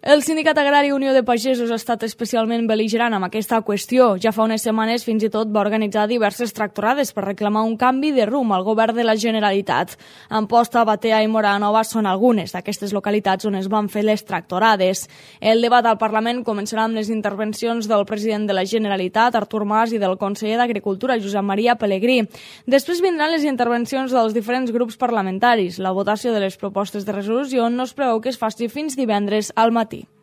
El Sindicat Agrari Unió de Pagesos ha estat especialment bel·ligerant amb aquesta qüestió. Ja fa unes setmanes fins i tot va organitzar diverses tractorades per reclamar un canvi de rumb al govern de la Generalitat. Amposta, Batea i Móra-la-Nova són algunes d'aquestes localitats on es van fer les tractorades. El debat al Parlament començarà amb les intervencions del president de la Generalitat, Artur Mas, i del conseller d'Agricultura, Josep Maria Pelegrí. Després vindran les intervencions dels diferents grups parlamentaris. La votació de les propostes de resolució no es preveu que es faci fins divendres al matí.